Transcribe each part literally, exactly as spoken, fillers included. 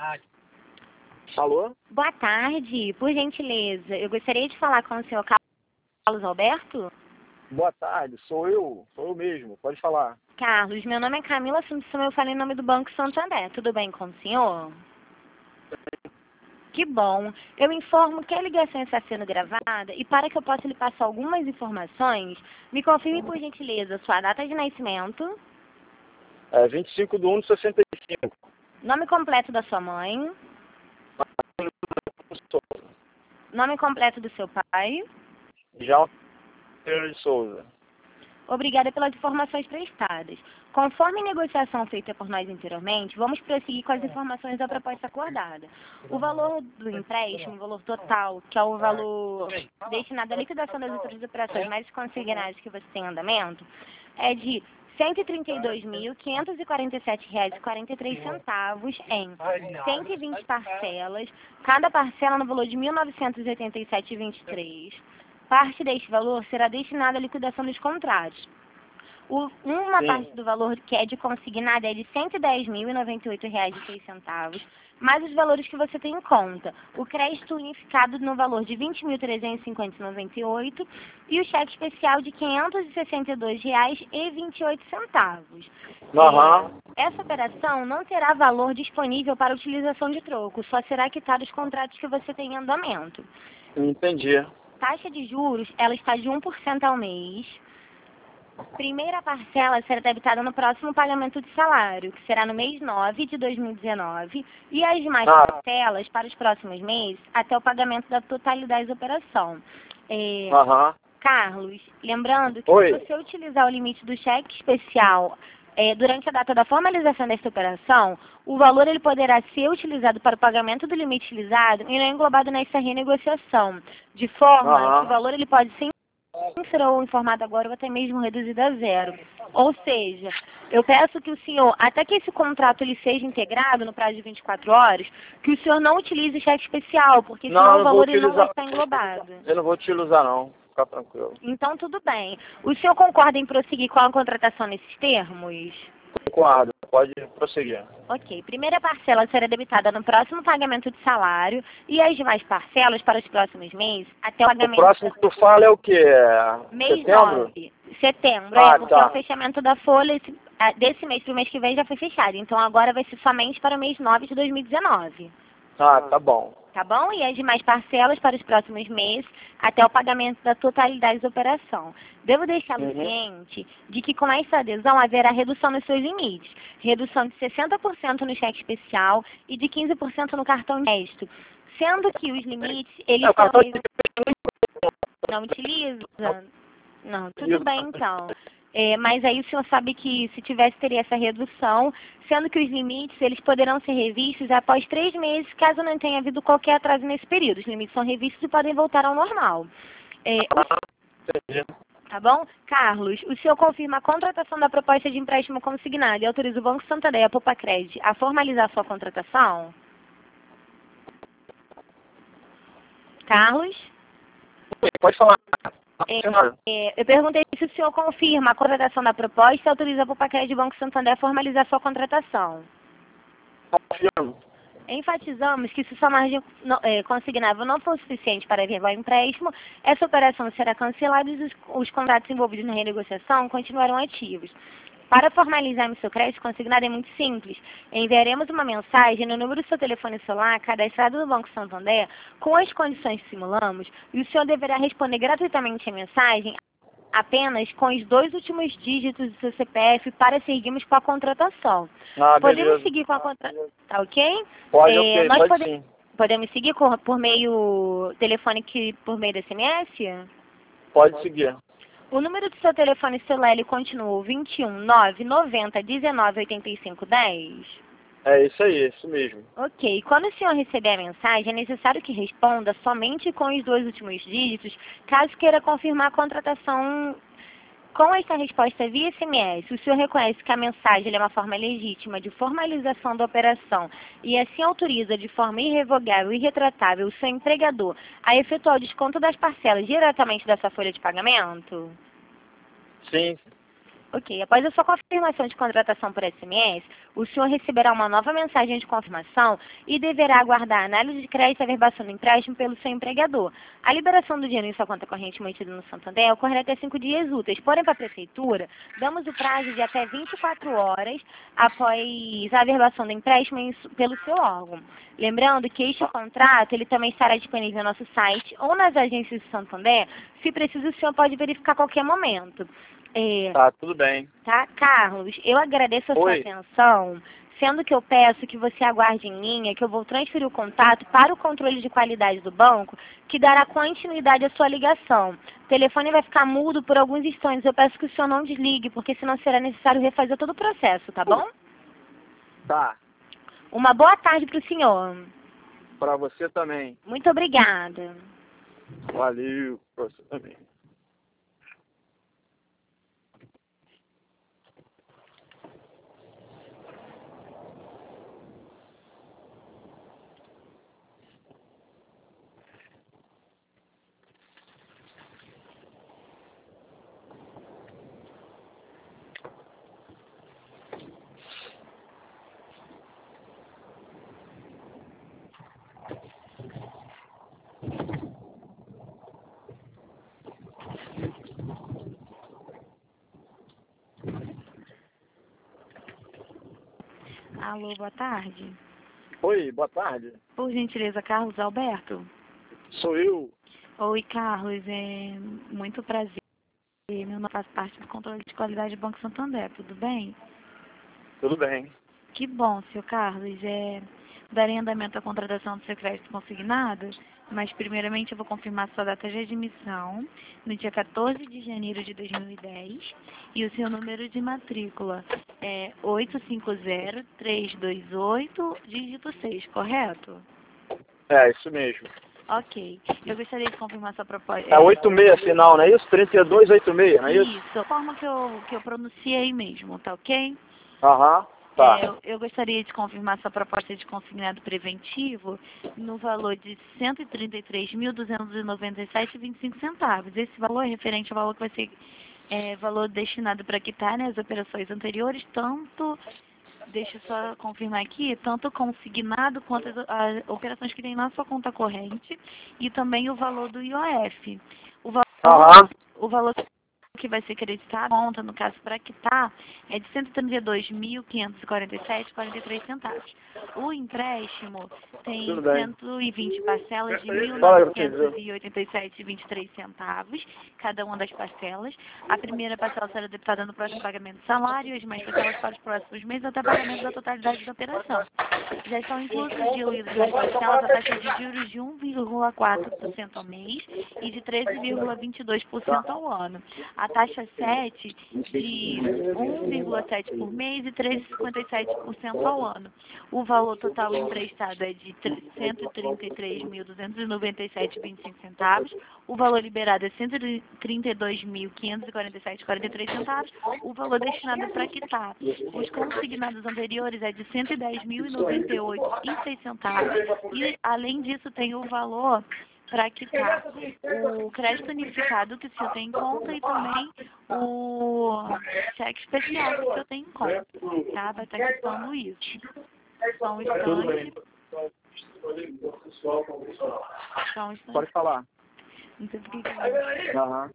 Alô? Boa tarde, por gentileza. Eu gostaria de falar com o senhor Carlos Alberto. Boa tarde, sou eu, sou eu mesmo, pode falar. Carlos, meu nome é Camila Assunção, eu falei em nome do Banco Santander. Tudo bem com o senhor? Que bom. Eu informo que a ligação está sendo gravada e para que eu possa lhe passar algumas informações, me confirme por gentileza sua data de nascimento, É vinte e cinco de um de sessenta e cinco. nome completo da sua mãe, nome completo do seu pai. João Pereira de Souza. Obrigada pelas informações prestadas. Conforme a negociação feita por nós anteriormente, vamos prosseguir com as informações da proposta acordada. O valor do empréstimo, o valor total, que é o valor destinado à liquidação das outras operações mais consignadas que você tem em andamento, é de cento e trinta e dois mil, quinhentos e quarenta e sete reais e quarenta e três centavos em cento e vinte parcelas, cada parcela no valor de mil novecentos e oitenta e sete reais e vinte e três centavos. Parte deste valor será destinada à liquidação dos contratos. O, uma Sim. parte do valor que é de consignada é de cento e dez mil e noventa e oito reais e seis centavos, mais os valores que você tem em conta. O crédito unificado no valor de vinte mil trezentos e cinquenta reais e noventa e oito centavos e o cheque especial de quinhentos e sessenta e dois reais e vinte e oito centavos. Uhum. É, essa operação não terá valor disponível para utilização de troco, só será quitado os contratos que você tem em andamento. Entendi. Taxa de juros, ela está de um por cento ao mês. Primeira parcela será debitada no próximo pagamento de salário, que será no mês nove de dois mil e dezenove, e as demais Ah. parcelas para os próximos meses até o pagamento da totalidade da operação. É, Uhum. Carlos, lembrando que Oi. se você utilizar o limite do cheque especial é, durante a data da formalização desta operação, o valor ele poderá ser utilizado para o pagamento do limite utilizado e não é englobado nessa renegociação, de forma Uhum. que o valor ele pode ser será informado agora ou até mesmo reduzido a zero. Ou seja, eu peço que o senhor, até que esse contrato ele seja integrado no prazo de vinte e quatro horas, que o senhor não utilize cheque especial, porque Não, senão eu o não vou valor ele não vai utilizar. estar englobado. Eu não vou utilizar não, fica tranquilo. Então, tudo bem. O senhor concorda em prosseguir com a contratação nesses termos? Concordo, pode prosseguir. Ok. Primeira parcela será debitada no próximo pagamento de salário e as demais parcelas para os próximos meses até o O pagamento... próximo que tu fala é o quê? É Mês setembro? nove. Setembro, Ah, é, porque tá. o fechamento da folha esse- ah, desse mês para o mês que vem já foi fechado. Então agora vai ser somente para o mês nove de dois mil e dezenove. Ah, tá bom. Tá bom? E as demais parcelas para os próximos meses até o pagamento da totalidade da operação. Devo deixá-lo Uhum. ciente de que com essa adesão haverá redução nos seus limites. Redução de sessenta por cento no cheque especial e de quinze por cento no cartão de crédito. Sendo que os limites, eles É, o serão... cartão de Não utiliza? Não, tudo bem então. É, mas aí o senhor sabe que se tivesse, teria essa redução, sendo que os limites, eles poderão ser revistos após três meses, caso não tenha havido qualquer atraso nesse período. Os limites são revistos e podem voltar ao normal. É, o- tá bom? Carlos, o senhor confirma a contratação da proposta de empréstimo consignado e autoriza o Banco Santander e a Popacred a formalizar sua contratação? Carlos? Pode falar. É, é, eu perguntei se o senhor confirma a contratação da proposta e autoriza a Popacred e o Banco Santander a formalizar sua contratação. Confirmo. Enfatizamos que se sua margem não- é, consignável não for suficiente para verbar o empréstimo, essa operação será cancelada e os, os contratos envolvidos na renegociação continuarão ativos. Para formalizar o seu crédito consignado é muito simples. Enviaremos uma mensagem no número do seu telefone celular cadastrado no Banco Santander com as condições que simulamos e o senhor deverá responder gratuitamente a mensagem apenas com os dois últimos dígitos do seu C P F para seguirmos com a contratação. Ah, Podemos beleza. seguir com a contratação, tá ok? Pode, É, ok, nós pode pode- sim. Podemos seguir por, por meio telefônico e por meio do S M S? Pode seguir. O número do seu telefone celular ele continua o vinte e um, nove, noventa, dezenove, oitenta e cinco, dez? É isso aí, isso mesmo. Ok. Quando o senhor receber a mensagem, é necessário que responda somente com os dois últimos dígitos, caso queira confirmar a contratação com esta resposta via S M S. O senhor reconhece que a mensagem é uma forma legítima de formalização da operação e assim autoriza de forma irrevogável e irretratável o seu empregador a efetuar o desconto das parcelas diretamente da sua folha de pagamento? Sim. Ok, após a sua confirmação de contratação por S M S, o senhor receberá uma nova mensagem de confirmação e deverá aguardar a análise de crédito e averbação do empréstimo pelo seu empregador. A liberação do dinheiro em sua conta corrente mantida no Santander ocorre até cinco dias úteis, porém para a Prefeitura, damos o prazo de até vinte e quatro horas após a averbação do empréstimo em, pelo seu órgão. Lembrando que este contrato ele também estará disponível no nosso site ou nas agências do Santander. Se preciso, o senhor pode verificar a qualquer momento. É, Tá, tudo bem. tá, Carlos, eu agradeço a sua Oi. atenção, sendo que eu peço que você aguarde em linha, que eu vou transferir o contato para o controle de qualidade do banco, que dará continuidade à sua ligação. O telefone vai ficar mudo por alguns instantes, eu peço que o senhor não desligue, porque senão será necessário refazer todo o processo, tá bom? Tá. Uma boa tarde para o senhor. Pra você também. Muito obrigada. Valeu. Pra você também. Alô, boa tarde. Oi, boa tarde. Por gentileza, Carlos Alberto? Sou eu. Oi, Carlos, é muito prazer. Meu nome faz parte do controle de qualidade do Banco Santander, tudo bem? Tudo bem. Que bom, senhor Carlos. É, darei andamento à contratação do seu crédito consignado, mas primeiramente eu vou confirmar sua data de admissão no dia quatorze de janeiro de dois mil e dez e o seu número de matrícula é oito cinco zero, três dois oito, dígito seis, correto? É, isso mesmo. Ok. Eu gostaria de confirmar sua proposta. É oito seis final, não é isso? trinta e dois oitenta e seis, não é isso? Isso, a forma que eu, que eu pronunciei mesmo, tá ok? Aham. Tá. É, eu, eu gostaria de confirmar sua proposta de consignado preventivo no valor de cento e trinta e três mil, duzentos e noventa e sete reais e vinte e cinco centavos. Esse valor é referente ao valor que vai ser é, valor destinado para quitar, né, as operações anteriores, tanto, deixa eu só confirmar aqui, tanto consignado quanto as, as operações que tem na sua conta corrente e também o valor do I O F. O valor, Aham. o valor que vai ser creditado, a conta, no caso, para quitar, é de cento e trinta e dois mil, quinhentos e quarenta e sete reais e quarenta e três centavos. O empréstimo tem Tudo bem. cento e vinte parcelas de mil Fala, novecentos Gabriel. e oitenta e sete reais e vinte e três centavos, cada uma das parcelas. A primeira parcela será debitada no próximo pagamento do salário e as mais parcelas para os próximos meses até pagamento da totalidade da operação. Já estão inclusos diluídos nas parcelas a taxa de juros de um vírgula quatro por cento ao mês e de treze vírgula vinte e dois por cento ao ano. A taxa sete de um vírgula sete por cento por mês e treze vírgula cinquenta e sete por cento ao ano. O valor total emprestado é de cento e trinta e três mil, duzentos e noventa e sete reais e vinte e cinco centavos. O valor liberado é cento e trinta e dois mil, quinhentos e quarenta e sete reais e quarenta e três centavos. O valor destinado para quitar os consignados anteriores é de cento e dez mil e noventa e oito reais e seis centavos. E, além disso, tem o valor para quitar o crédito unificado que o senhor tem em conta e também o cheque especial que o senhor tem em conta, tá? Vai estar quitando isso. Só um instante. Só um instante. Pode falar. Não sei por que que eu... Aham.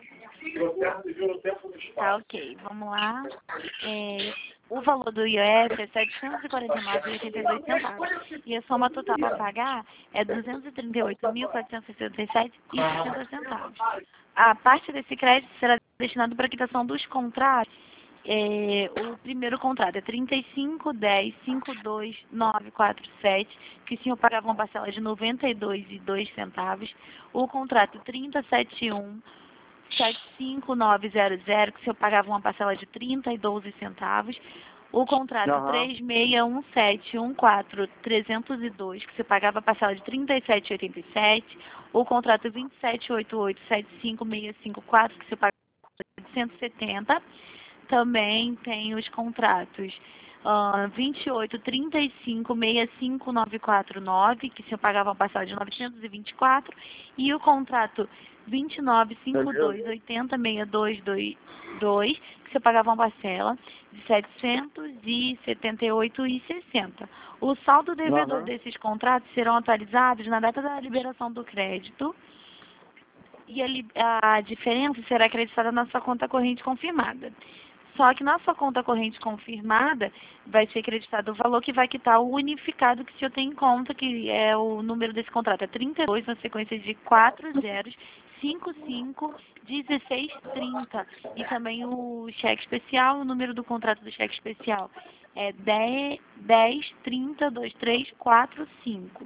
Tá, ok. Vamos lá. É, o valor do I O F é setecentos e quarenta e nove reais e oitenta e dois centavos. E a soma total a pagar é duzentos e trinta e oito mil, quatrocentos e sessenta e sete reais e sessenta centavos. A parte desse crédito será destinado para a quitação dos contratos. É, o primeiro contrato é trinta e cinco, dez, cinquenta e dois, novecentos e quarenta e sete, que o senhor pagava uma parcela de noventa e dois reais e dois centavos. O contrato trinta, setenta e um, sete cinco nove zero zero, que o senhor pagava uma parcela de trinta e doze centavos. O contrato Aham. três seis um sete um quatro trezentos e dois, que você pagava a parcela de trinta e sete reais e oitenta e sete. O contrato vinte e sete oitenta e oito setenta e cinco seiscentos e cinquenta e quatro, que você pagava de cento e setenta. Também tem os contratos uh, vinte e oito, trinta e cinco, sessenta e cinco, novecentos e quarenta e nove, que o senhor pagava uma parcela de novecentos e vinte e quatro, e o contrato vinte e nove, cinquenta e dois, oitenta, sessenta e dois, vinte e dois, que o senhor pagava uma parcela de setecentos e setenta e oito reais e sessenta centavos. O saldo devedor Uhum. desses contratos serão atualizados na data da liberação do crédito, e a, li- a diferença será acreditada na sua conta corrente confirmada. Só que na sua conta corrente confirmada vai ser acreditado o valor que vai quitar o unificado que o senhor tem em conta, que é o número desse contrato, é trinta e dois, na sequência de quatro zeros, cinco cinco, dezesseis, trinta. E também o cheque especial, o número do contrato do cheque especial é dez, dez, trinta, vinte e três, quarenta e cinco.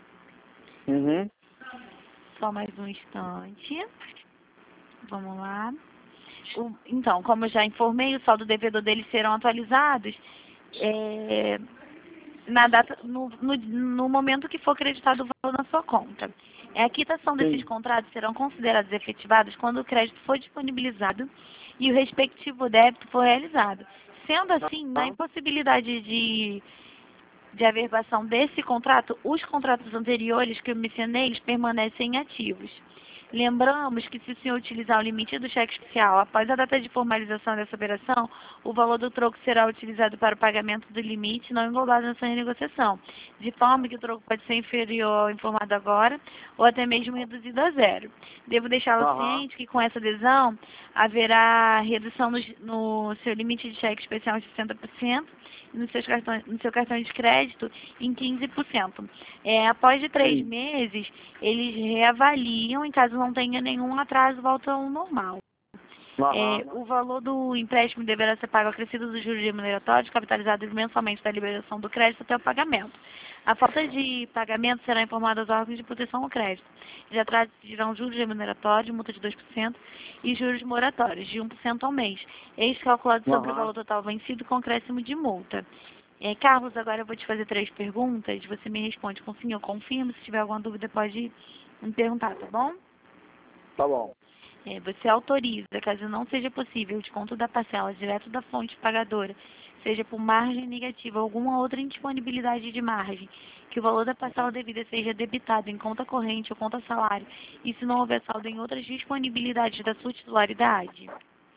Uhum. Só mais um instante. Vamos lá. O- então, como eu já informei, o saldo devedor deles serão atualizados é, na data, no, no, no momento que for acreditado o valor na sua conta. É, a quitação desses Sim. contratos serão considerados efetivados quando o crédito for disponibilizado e o respectivo débito for realizado. Sendo assim, na impossibilidade de, de averbação desse contrato, os contratos anteriores que eu mencionei, eles permanecem ativos. Lembramos que se o senhor utilizar o limite do cheque especial após a data de formalização dessa operação, o valor do troco será utilizado para o pagamento do limite não englobado na sua renegociação, de forma que o troco pode ser inferior ao informado agora ou até mesmo reduzido a zero. Devo deixá-lo Aham. ciente que com essa adesão haverá redução no, no seu limite de cheque especial de sessenta por cento e no, seus cartões, no seu cartão de crédito em quinze por cento. É, após de três Sim. meses, eles reavaliam, em caso não tenha nenhum atraso, volta ao normal. É, Aham. o valor do empréstimo deverá ser pago acrescido dos juros remuneratórios, capitalizados mensalmente da liberação do crédito até o pagamento. A falta de pagamento será informada aos órgãos de proteção ao crédito. Eles atrasarão juros remuneratórios, multa de dois por cento, e juros moratórios, de um por cento ao mês. Eles calculados sobre o Aham. valor total vencido com acréscimo de multa. É, Carlos, agora eu vou te fazer três perguntas. Você me responde com sim ou confirmo. Se tiver alguma dúvida, pode me perguntar, tá bom? Tá bom. É, você autoriza, caso não seja possível, o desconto da parcela direto da fonte pagadora, seja por margem negativa ou alguma outra indisponibilidade de margem, que o valor da parcela devida seja debitado em conta corrente ou conta salário, e se não houver saldo em outras disponibilidades da sua titularidade.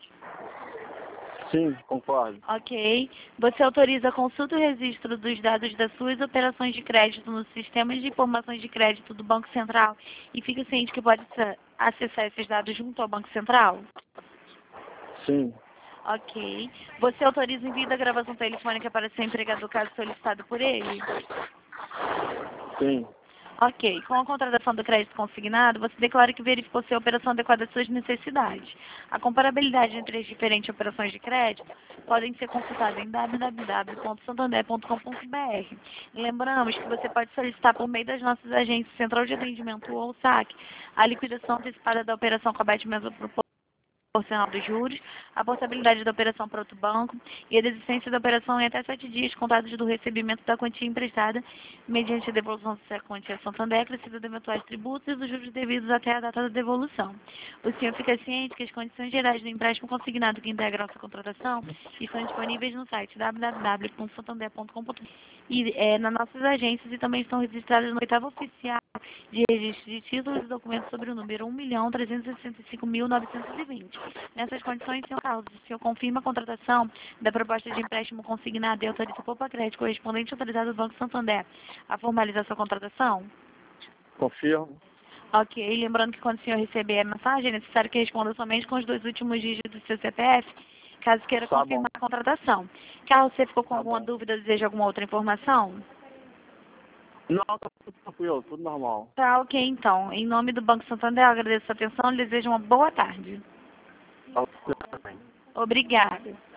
Sim, concordo. Ok. Você autoriza a consulta e registro dos dados das suas operações de crédito nos sistemas de informações de crédito do Banco Central e fica ciente que pode sa- acessar esses dados junto ao Banco Central? Sim. Ok. Você autoriza o envio da gravação telefônica para seu empregador caso solicitado por ele? Sim. Ok. Com a contratação do crédito consignado, você declara que verificou se a operação adequada às suas necessidades. A comparabilidade entre as diferentes operações de crédito podem ser consultadas em w w w ponto santander ponto com ponto b r. Lembramos que você pode solicitar por meio das nossas agências Central de Atendimento ou S A C a liquidação antecipada da operação com abatimento proporcional dos juros, a portabilidade da operação para outro banco e a desistência da operação em até sete dias contados do recebimento da quantia emprestada, mediante a devolução dessa quantia a Santander, acrescida de eventuais tributos e dos juros devidos até a data da devolução. O senhor fica ciente que as condições gerais do empréstimo consignado que integram essa contratação estão disponíveis no site w w w ponto santander ponto com ponto b r e é, nas nossas agências e também estão registradas no oitavo oficial de registro de títulos e documentos sobre o número um milhão trezentos e sessenta e cinco mil novecentos e vinte. Nessas condições, senhor Carlos, o senhor confirma a contratação da proposta de empréstimo consignado e autoriza o Poupa Crédito correspondente autorizado do Banco Santander a formalizar sua contratação? Confirmo. Ok, lembrando que quando o senhor receber a mensagem, é necessário que responda somente com os dois últimos dígitos do seu C P F, caso queira Tá confirmar bom. a contratação. Carlos, você ficou com Tá alguma bom. dúvida, deseja alguma outra informação? Não, tá tudo tranquilo, tudo normal. Tá, ok, então. Em nome do Banco Santander, eu agradeço a atenção e desejo uma boa tarde. Tá tudo bem. Obrigada.